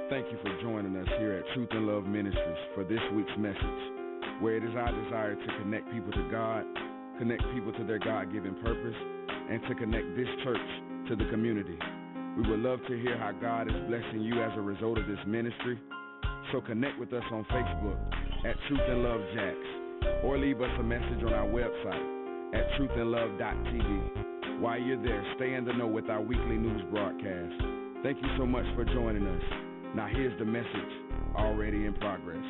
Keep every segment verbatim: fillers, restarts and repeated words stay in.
Thank you for joining us here at Truth and Love Ministries for this week's message, where it is our desire to connect people to God, connect people to their God-given purpose, and to connect this church to the community. We would love to hear how God is blessing you as a result of this ministry, so connect with us on Facebook at Truth and Love Jacks, or leave us a message on our website at truth and love dot t v. While you're there, stay in the know with our weekly news broadcast. Thank you so much for joining us. Now here's the message, already in progress.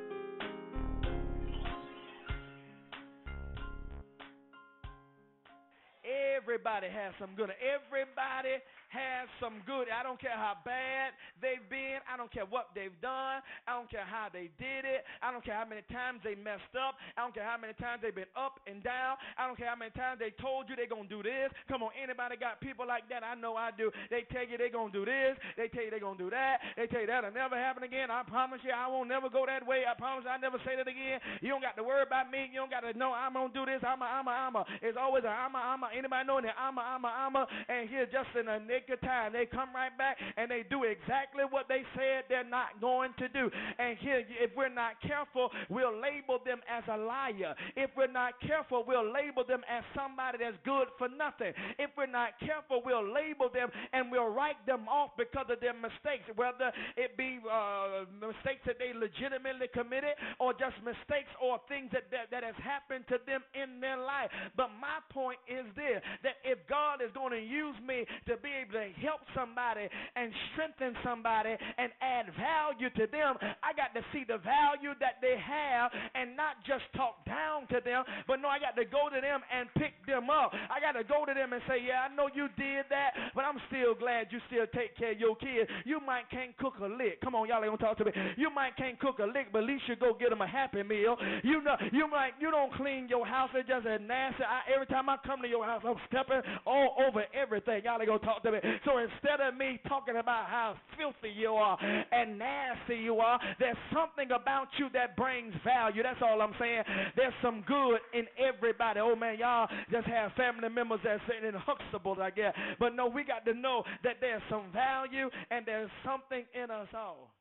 Everybody has some good. Everybody has some good. I don't care how bad they've been. I don't care what they've done. I don't care how they did it. I don't care how many times they messed up. I don't care how many times they've been up and down. I don't care how many times they told you they're going to do this. Come on, anybody got people like that? I know I do. They tell you they're going to do this. They tell you they're going to do that. They tell you that'll never happen again. I promise you I won't never go that way. I promise you I'll never say that again. You don't got to worry about me. You don't got to know I'm going to do this. I'm a, I'm a, I'm a. It's always a, I'm a, I'm a. Anybody know that? I'm a, I'm a, I'm a. And here just in a nick of time, they come right back and they do exactly what they said they're not going to do. And here, if we're not careful, we'll label them as a liar. If we're not careful, we'll label them as somebody that's good for nothing. If we're not careful, we'll label them and we'll write them off because of their mistakes, whether it be uh, mistakes that they legitimately committed or just mistakes or things that, that, that has happened to them in their life. But my point is this, that if God is going to use me to be able to help somebody and strengthen somebody and add value to them, I got to see the value that they have and not just talk down to them, but no, I got to go to them and pick them up. I got to go to them and say, yeah, I know you did that, but I'm still glad you still take care of your kids. You might can't cook a lick. Come on, y'all ain't gonna talk to me. You might can't cook a lick, but at least you go get them a Happy Meal. You know, you might, you don't clean your house. It's just as nasty. I, every time I come to your house, I'm stepping all over everything. Y'all ain't gonna talk to me. So instead of me talking about how filthy you are and nasty you are, there's something about you that brings value. That's all I'm saying. There's some good in everybody. Oh man, y'all just have family members that say in Huxtables, I guess. But no, we got to know that there's some value and there's something in us all.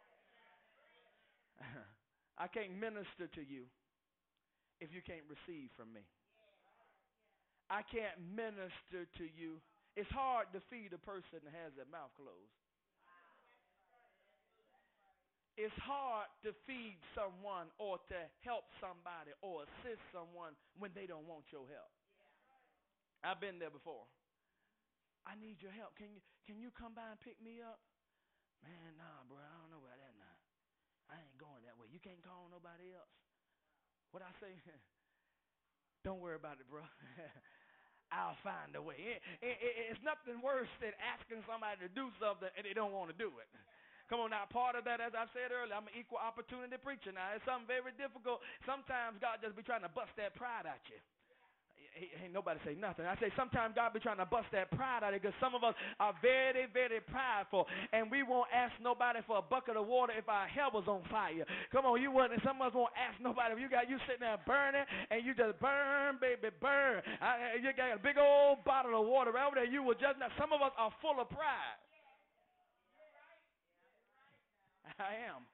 I can't minister to you if you can't receive from me. I can't minister to you. It's hard to feed a person that has their mouth closed. It's hard to feed someone or to help somebody or assist someone when they don't want your help. I've been there before. I need your help. Can you can you come by and pick me up? Man, nah, bro, I don't know about that now. I ain't going that way. You can't call nobody else. What I say? Don't worry about it, bro. I'll find a way. It, it, it, it's nothing worse than asking somebody to do something and they don't want to do it. Come on now, part of that, as I said earlier, I'm an equal opportunity preacher. Now, it's something very difficult. Sometimes God just be trying to bust that pride out you. Ain't nobody say nothing. I say sometimes God be trying to bust that pride out of you because some of us are very, very prideful, and we won't ask nobody for a bucket of water if our hair was on fire. Come on, you wouldn't. Some of us won't ask nobody if you got you sitting there burning and you just burn, baby, burn. I, you got a big old bottle of water right over there. You will just not. Some of us are full of pride. I am.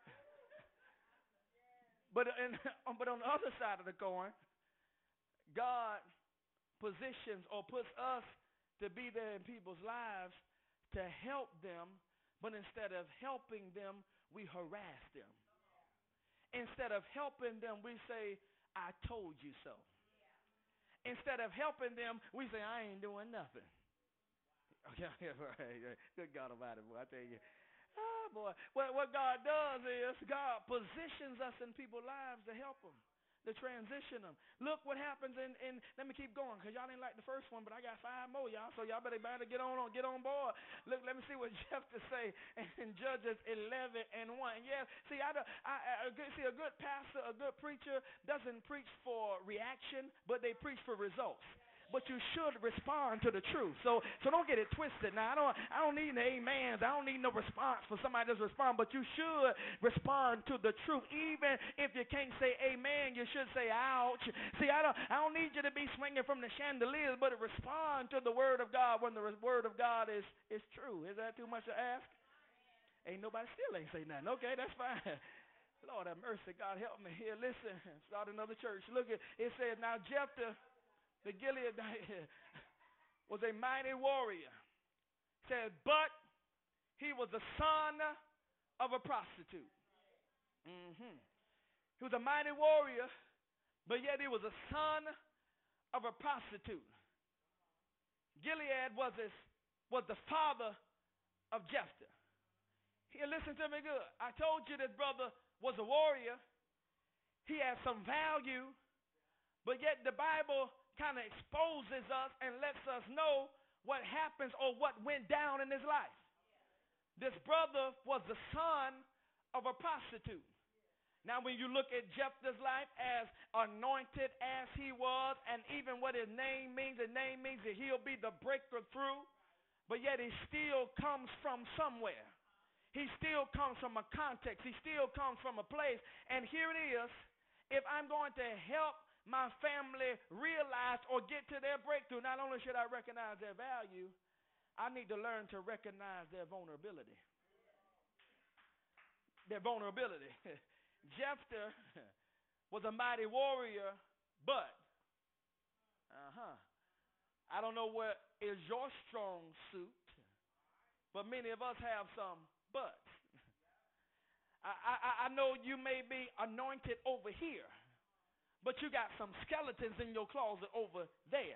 But in, but on the other side of the coin, God positions or puts us to be there in people's lives to help them, but instead of helping them, we harass them. Instead of helping them, we say, I told you so. Instead of helping them, we say, I ain't doing nothing. Okay, right. Good God Almighty, boy, I tell you. Oh, boy. What, what God does is God positions us in people's lives to help them, to transition them. Look what happens in, in let me keep going because y'all didn't like the first one, but I got five more, y'all, so y'all better, better get on, on get on board. Look, let me see what Jephthah say in Judges eleven and one. Yeah, see, I, I, I see a good pastor, a good preacher doesn't preach for reaction, but they preach for results. But you should respond to the truth. So so don't get it twisted. Now, I don't I don't need no amens. I don't need no response for somebody to respond. But you should respond to the truth. Even if you can't say amen, you should say ouch. See, I don't I don't need you to be swinging from the chandeliers, but respond to the word of God when the word of God is, is true. Is that too much to ask? Ain't nobody still ain't say nothing. Okay, that's fine. Lord have mercy. God help me here. Listen, start another church. Look at it says now Jephthah the Gileadite was a mighty warrior. It says, but he was the son of a prostitute. Mm-hmm. He was a mighty warrior, but yet he was a son of a prostitute. Gilead was his, was the father of Jephthah. Here, listen to me good. I told you this brother was a warrior. He had some value, but yet the Bible kind of exposes us and lets us know what happens or what went down in his life. This brother was the son of a prostitute. Now, when you look at Jephthah's life, as anointed as he was, and even what his name means, the name means that he'll be the breaker through, but yet he still comes from somewhere. He still comes from a context. He still comes from a place. And here it is. If I'm going to help my family realize or get to their breakthrough, not only should I recognize their value, I need to learn to recognize their vulnerability. Their vulnerability. Jephthah was a mighty warrior, but, uh-huh, I don't know what is your strong suit, but many of us have some buts. I, I, I know you may be anointed over here, but you got some skeletons in your closet over there.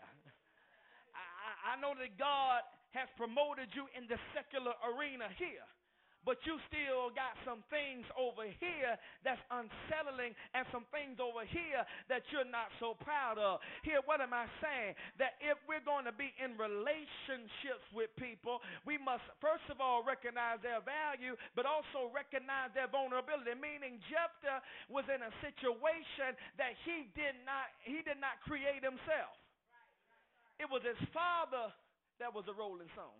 I, I know that God has promoted you in the secular arena here, but you still got some things over here that's unsettling and some things over here that you're not so proud of. Here, what am I saying? That if we're going to be in relationships with people, we must first of all recognize their value, but also recognize their vulnerability. Meaning Jephthah was in a situation that he did not, he did not create himself. It was his father that was a rolling stone.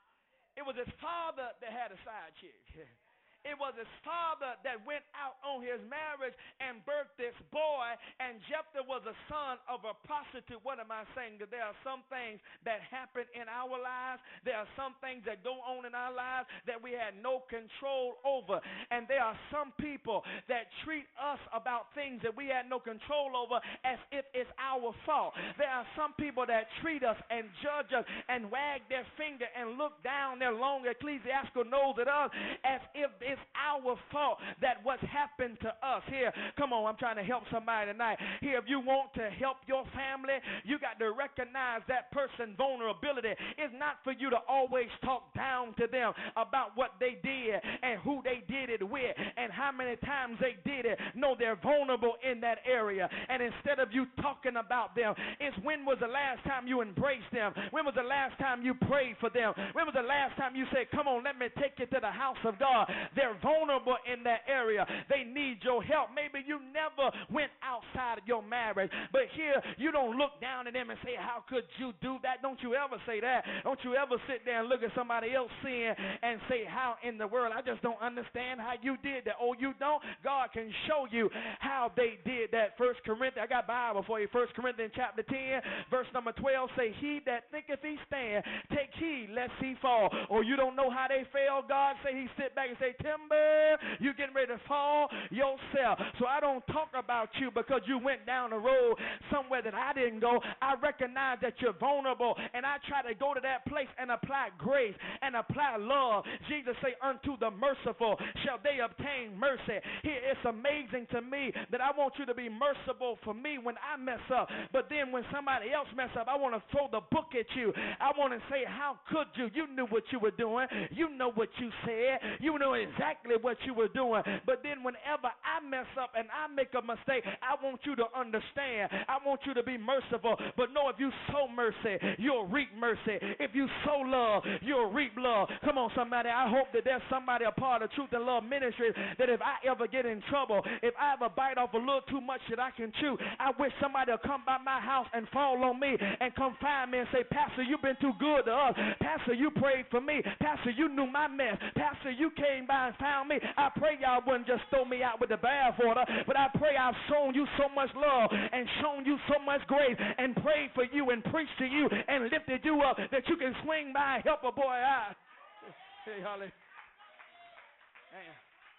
It was his father that had a side chick. It was his father that went out on his marriage and birthed this boy, and Jephthah was a son of a prostitute. What am I saying? That there are some things that happen in our lives. There are some things that go on in our lives that we had no control over. And there are some people that treat us about things that we had no control over as if it's our fault. There are some people that treat us and judge us and wag their finger and look down their long ecclesiastical nose at us as if it's our fault that what's happened to us. Here, come on, I'm trying to help somebody tonight. Here, if you want to help your family, you got to recognize that person's vulnerability. It's not for you to always talk down to them about what they did and who they did it with and how many times they did it. No, they're vulnerable in that area. And instead of you talking about them, it's when was the last time you embraced them? When was the last time you prayed for them? When was the last time you said, come on, let me take you to the house of God? They're vulnerable in that area. They need your help. Maybe you never went outside of your marriage, but here you don't look down at them and say, how could you do that? Don't you ever say that. Don't you ever sit there and look at somebody else sin and say, how in the world? I just don't understand how you did that. Oh, you don't? God can show you how they did that. First Corinthians, I got Bible for you. First Corinthians chapter ten, verse number twelve say, he that thinketh he stand, take heed lest he fall. Or you don't know how they fell. God say he sit back and say, Timber, you getting ready to fall yourself. So I don't talk about you because you went down the road somewhere that I didn't go. I recognize that you're vulnerable, and I try to go to that place and apply grace and apply love. Jesus say, unto the merciful shall they obtain mercy. Here, it's amazing to me that I want you to be merciful for me when I mess up, but then when somebody else mess up, I want to throw the book at you. I want to say, how could you? You knew what you were doing. You know what you said. You know exactly what you were doing. But then whenever I mess up and I make a mistake, I want you to understand. I want you to be merciful. But know if you sow mercy, you'll reap mercy. If you sow love, you'll reap love. Come on, somebody. I hope that there's somebody a part of Truth and Love Ministry that if I ever get in trouble, if I ever bite off a little too much that I can chew, I wish somebody would come by my house and fall on me and come find me and say, Pastor, you've been too good to us. Pastor, you prayed for me. Pastor, you knew my mess. Pastor, you came by and found me. I pray y'all wouldn't just throw me out with the bathwater, but I pray I've shown you so much love and shown you so much grace and prayed for you and preached to you and lifted you up that you can swing by and help a boy out. Hey, Holly. Man.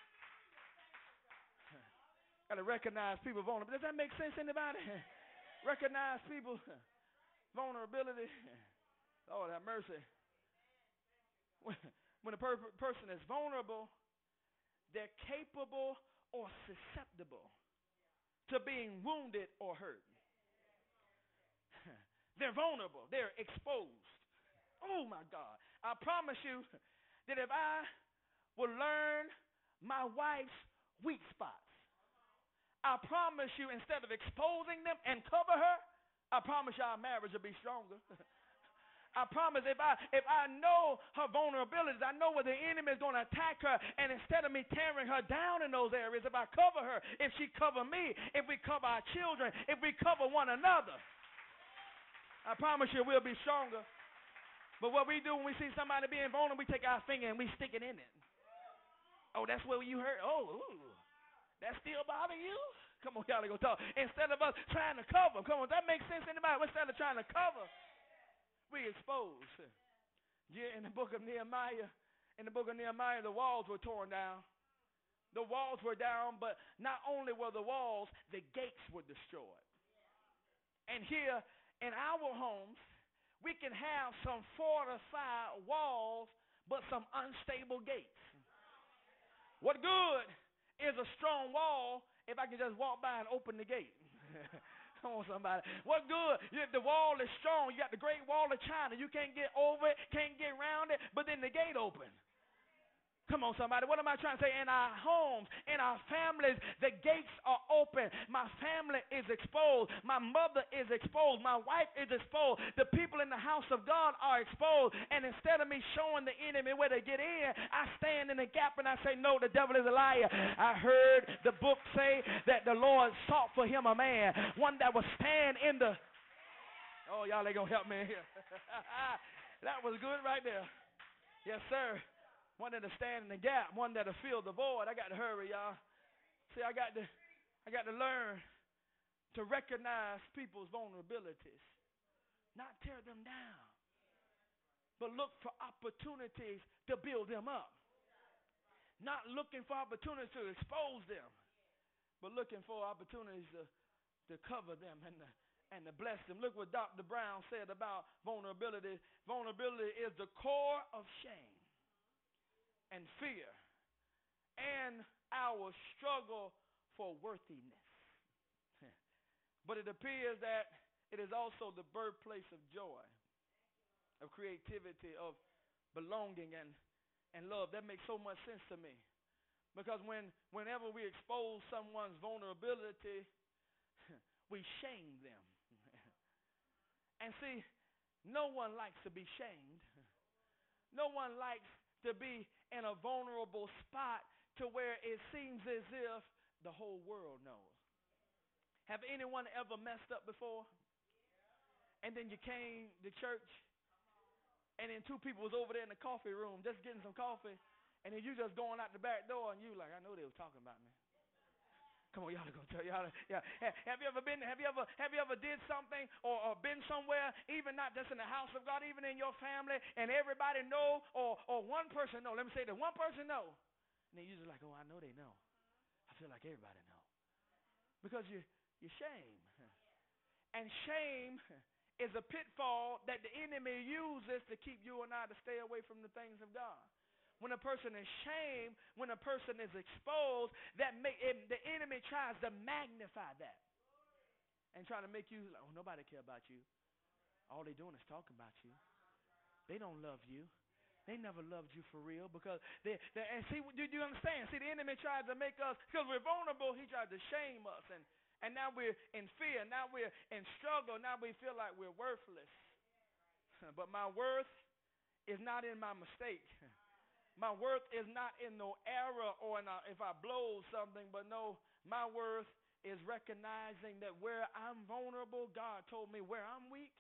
Got to recognize people vulnerable. Does that make sense, anybody? Recognize people vulnerability. Lord have mercy. When, when a per- person is vulnerable, they're capable or susceptible to being wounded or hurt. They're vulnerable. They're exposed. Oh, my God. I promise you that if I will learn my wife's weak spots, I promise you, instead of exposing them and cover her, I promise you our marriage will be stronger. I promise if I if I know her vulnerabilities, I know where the enemy is going to attack her, and instead of me tearing her down in those areas, if I cover her, if she cover me, if we cover our children, if we cover one another, I promise you we'll be stronger. But what we do when we see somebody being vulnerable, we take our finger and we stick it in it. Oh, that's where you hurt. Oh, ooh. That still bother you? Come on, y'all go talk. Instead of us trying to cover, come on, that makes sense to anybody? Instead of trying to cover, we expose. Yeah, in the book of Nehemiah, in the book of Nehemiah, the walls were torn down. The walls were down, but not only were the walls, the gates were destroyed. And here in our homes, we can have some fortified walls, but some unstable gates. What good is a strong wall if I can just walk by and open the gate? Come on, somebody. What good? If the wall is strong, you got the Great Wall of China. You can't get over it, can't get around it, but then the gate open. Come on, somebody. What am I trying to say? In our homes, in our families, the gates are open. My family is exposed. My mother is exposed. My wife is exposed. The people in the house of God are exposed. And instead of me showing the enemy where to get in, I stand in the gap and I say, no, the devil is a liar. I heard the book say that the Lord sought for him a man, one that would stand in the... Oh, y'all ain't going to help me here. That was good right there. Yes, sir. One that'll stand in the gap, one that'll fill the void. I got to hurry, y'all. See, I got to, I got to learn to recognize people's vulnerabilities, not tear them down, but look for opportunities to build them up. Not looking for opportunities to expose them, but looking for opportunities to, to cover them and to, and to bless them. Look what Doctor Brown said about vulnerability. Vulnerability is the core of shame and fear, and our struggle for worthiness. But it appears that it is also the birthplace of joy, of creativity, of belonging and, and love. That makes so much sense to me. Because when whenever we expose someone's vulnerability, we shame them. And see, no one likes to be shamed. No one likes to be in a vulnerable spot to where it seems as if the whole world knows. Have anyone ever messed up before? And then you came to church, and then two people was over there in the coffee room just getting some coffee, and then you just going out the back door, and you like, I know they were talking about me. Come on, y'all are gonna tell y'all. Yeah. Have you ever been? Have you ever? Have you ever did something or, or been somewhere, even not just in the house of God, even in your family, and everybody know, or or one person know? Let me say that one person know, and then you're just like, oh, I know they know. I feel like everybody know, because you you shame, and shame is a pitfall that the enemy uses to keep you and I to stay away from the things of God. When a person is shamed, when a person is exposed, that make, it, the enemy tries to magnify that and try to make you, like, oh, nobody care about you. All they doing is talking about you. They don't love you. They never loved you for real because they, they and see, do you understand? See, the enemy tries to make us, because we're vulnerable, he tries to shame us. And, and now we're in fear. Now we're in struggle. Now we feel like we're worthless. But my worth is not in my mistake. My worth is not in no error or in a, if I blow something, but no, my worth is recognizing that where I'm vulnerable, God told me where I'm weak.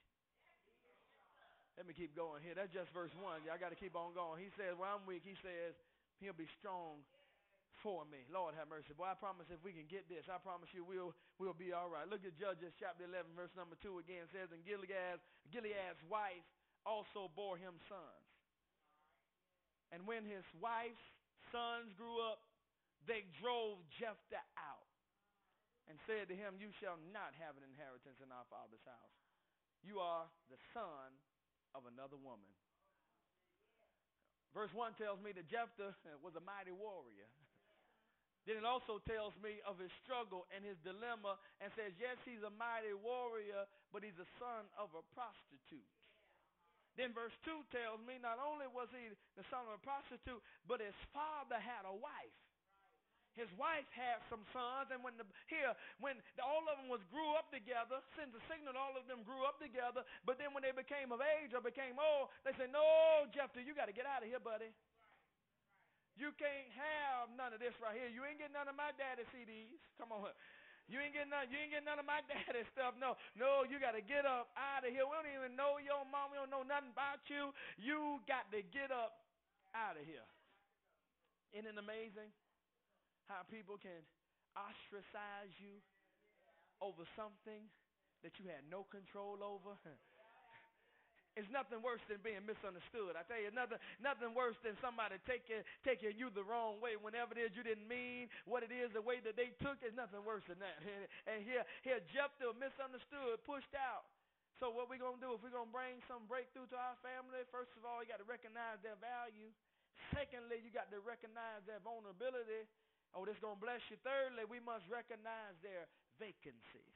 Let me keep going here. That's just verse one. I got to keep on going. He says, where I'm weak, he says, he'll be strong for me. Lord have mercy. Boy, I promise if we can get this, I promise you we'll, we'll be all right. Look at Judges chapter eleven, verse number two again. It says, and Gilead, Gilead's wife also bore him sons. And when his wife's sons grew up, they drove Jephthah out and said to him, you shall not have an inheritance in our father's house. You are the son of another woman. Verse one tells me that Jephthah was a mighty warrior. Then it also tells me of his struggle and his dilemma and says, yes, he's a mighty warrior, but he's the son of a prostitute. Then verse two tells me not only was he the son of a prostitute, but his father had a wife. His wife had some sons, and when the, here, when the, all of them was grew up together, sends a signal all of them grew up together, but then when they became of age or became old, they said, no, Jephthah, you got to get out of here, buddy. You can't have none of this right here. You ain't getting none of my daddy C Ds. Come on. You ain't getting none, you ain't getting none of my daddy stuff. No, no, you got to get up out of here. We don't even know your mom. We don't know nothing about you. You got to get up out of here. Isn't it amazing how people can ostracize you over something that you had no control over? It's nothing worse than being misunderstood. I tell you, nothing, nothing worse than somebody taking taking you the wrong way whenever it is you didn't mean what it is, the way that they took it. There's nothing worse than that. And, and here, here Jephthah, misunderstood, pushed out. So what we going to do if we're going to bring some breakthrough to our family? First of all, you got to recognize their value. Secondly, you got to recognize their vulnerability. Oh, this is going to bless you. Thirdly, we must recognize their vacancies.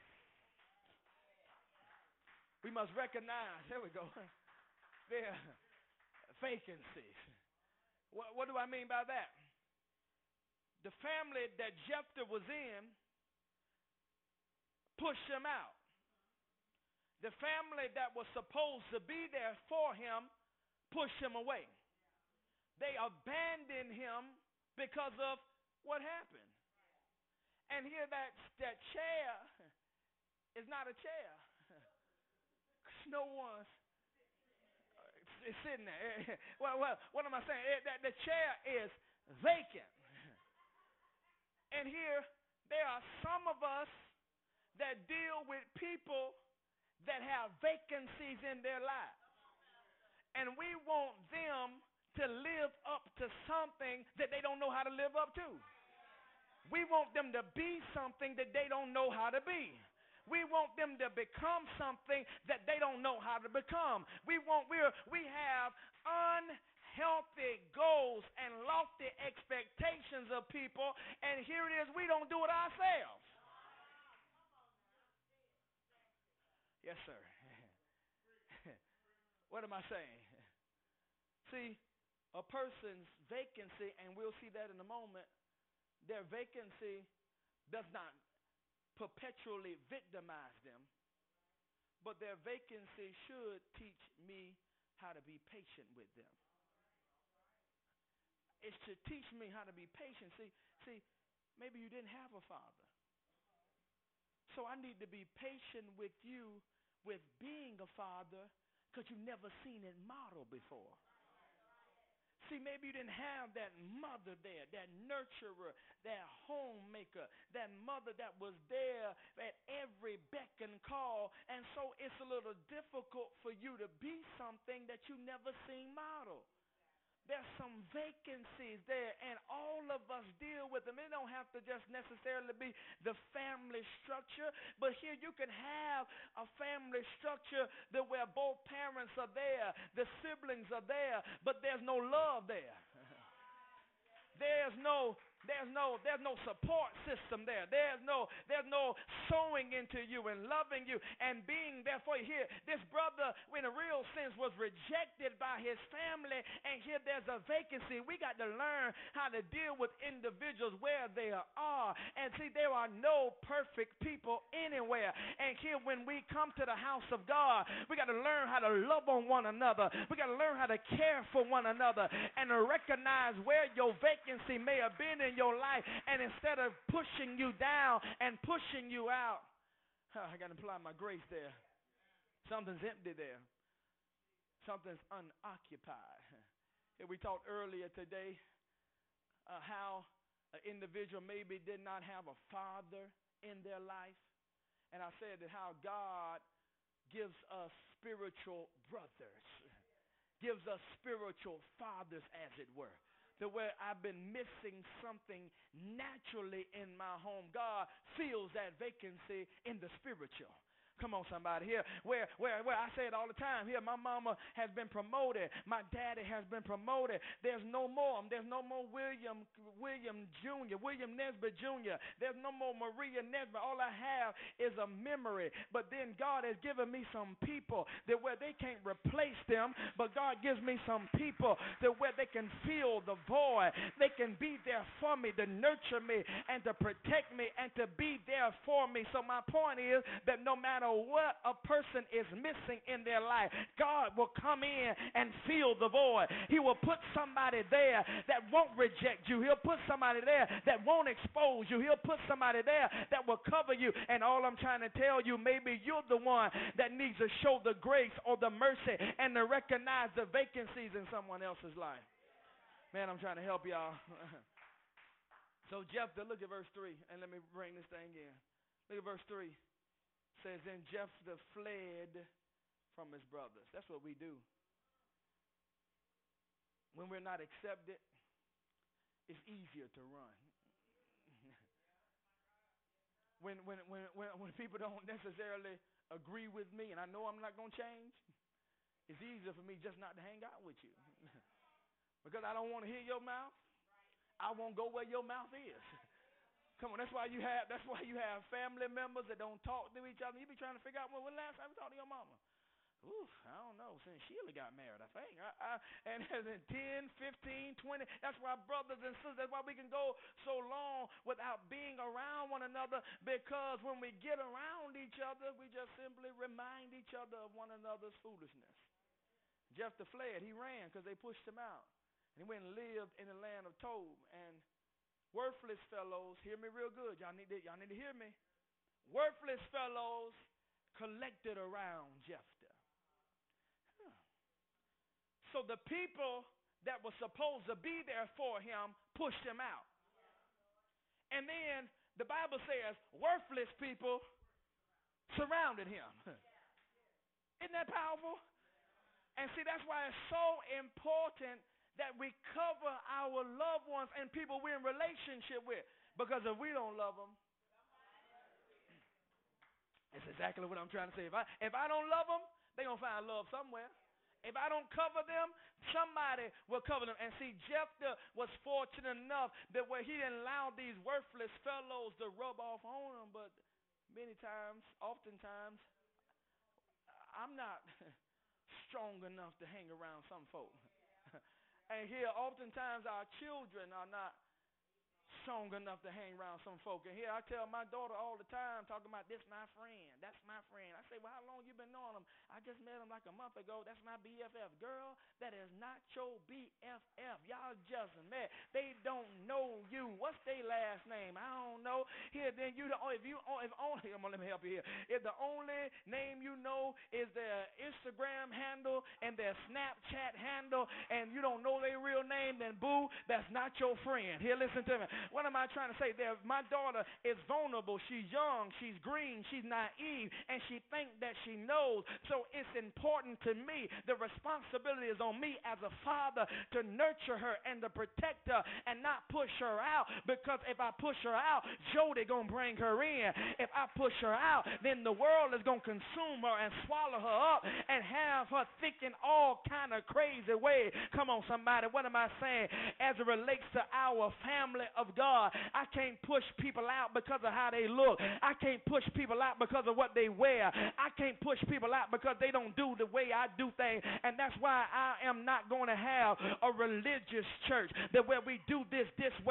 We must recognize, there we go, their vacancies. What, what do I mean by that? The family that Jephthah was in pushed him out. The family that was supposed to be there for him pushed him away. They abandoned him because of what happened. And here that, that chair is not a chair. No one's it's sitting there. Well, well, what am I saying? It, that the chair is vacant. And here there are some of us that deal with people that have vacancies in their lives. And we want them to live up to something that they don't know how to live up to. We want them to be something that they don't know how to be. We want them to become something that they don't know how to become. We want we're we have unhealthy goals and lofty expectations of people, and here it is, we don't do it ourselves. Yes, sir. What am I saying? See, a person's vacancy, and we'll see that in a moment, their vacancy does not perpetually victimize them, but their vacancy should teach me how to be patient with them. It should teach me how to be patient. See, see, maybe you didn't have a father. So I need to be patient with you with being a father because you've never seen it modeled before. See, maybe you didn't have that mother there, that nurturer, that homemaker, that mother that was there at every beck and call, and so it's a little difficult for you to be something that you never seen modeled. There's some vacancies there, and all of us deal with them. It don't have to just necessarily be the family structure, but here you can have a family structure that where both parents are there, the siblings are there, but there's no love there. There's no There's no there's no support system there. There's no there's no sowing into you and loving you and being there for you. Here, this brother, in a real sense, was rejected by his family, and here there's a vacancy. We got to learn how to deal with individuals where they are. And see, there are no perfect people anywhere. And here, when we come to the house of God, we got to learn how to love on one another. We got to learn how to care for one another and to recognize where your vacancy may have been in your life, and instead of pushing you down and pushing you out, I got to apply my grace there. Something's empty there. Something's unoccupied. We talked earlier today uh, how an individual maybe did not have a father in their life, and I said that how God gives us spiritual brothers, gives us spiritual fathers, as it were. to where I've been missing something naturally in my home. God fills that vacancy in the spiritual. Come on, somebody here. Where, where, where I say it all the time. Here, my mama has been promoted. My daddy has been promoted. There's no more. There's no more William, William Junior, William Nesbitt Junior There's no more Maria Nesbitt. All I have is a memory. But then God has given me some people that where they can't replace them, but God gives me some people that where they can fill the void. They can be there for me, to nurture me, and to protect me, and to be there for me. So my point is that no matter what a person is missing in their life, God will come in and fill the void. He will put somebody there that won't reject you. He'll put somebody there that won't expose you. He'll put somebody there that will cover you. And all I'm trying to tell you, maybe you're the one that needs to show the grace or the mercy and to recognize the vacancies in someone else's life. Man, I'm trying to help y'all. So Jephthah, look at verse three, and let me bring this thing in. Look at verse three. Says, then Jephthah fled from his brothers. That's what we do. When we're not accepted, it's easier to run. when, when, when, when, when people don't necessarily agree with me and I know I'm not going to change, it's easier for me just not to hang out with you. Because I don't want to hear your mouth. I won't go where your mouth is. Come on, that's why you have that's why you have family members that don't talk to each other. You be trying to figure out, well, when last time you talked to your mama? Oof, I don't know. Since Sheila got married, I think. I, I, and then ten, fifteen, twenty, that's why brothers and sisters, that's why we can go so long without being around one another, because when we get around each other, we just simply remind each other of one another's foolishness. Jephthah fled. He ran because they pushed him out. And he went and lived in the land of Tob. And worthless fellows, hear me real good. Y'all need to, y'all need to hear me. Worthless fellows collected around Jephthah. Huh. So the people that were supposed to be there for him pushed him out. And then the Bible says worthless people surrounded him. Isn't that powerful? And see, that's why it's so important that we cover our loved ones and people we're in relationship with. Because if we don't love them, that's exactly what I'm trying to say. If I, if I don't love them, they're going to find love somewhere. If I don't cover them, somebody will cover them. And see, Jephthah was fortunate enough that where he didn't allow these worthless fellows to rub off on him. But many times, oftentimes, I'm not strong enough to hang around some folk. And here, oftentimes, our children are not strong enough to hang around some folk. And here, I tell my daughter all the time, talking about this my friend, that's my friend. I say, well, how long you been knowing him? I just met him like a month ago. That's my B F F. Girl, that is not your B F F. Y'all just met. They don't know you. What's their last name? I don't know. Here, then you, if you, if only, I'm gonna let me help you here. If the only name you know is their Instagram handle and their Snapchat handle, and you don't know their real name, then boo, that's not your friend. Here, listen to me. What am I trying to say? There, my daughter is vulnerable. She's young. She's green. She's naive. And she thinks that she knows. So it's important to me. The responsibility is on me as a father to nurture her and to protect her and not push her out. Because if I push her out, Jody going to bring her in. If I push her out, then the world is going to consume her and swallow her up and have her thinking all kind of crazy ways. Come on, somebody. What am I saying? As it relates to our family of God, I can't push people out because of how they look. I can't push people out because of what they wear. I can't push people out because they don't do the way I do things. And that's why I am not going to have a religious church that where we do this this way.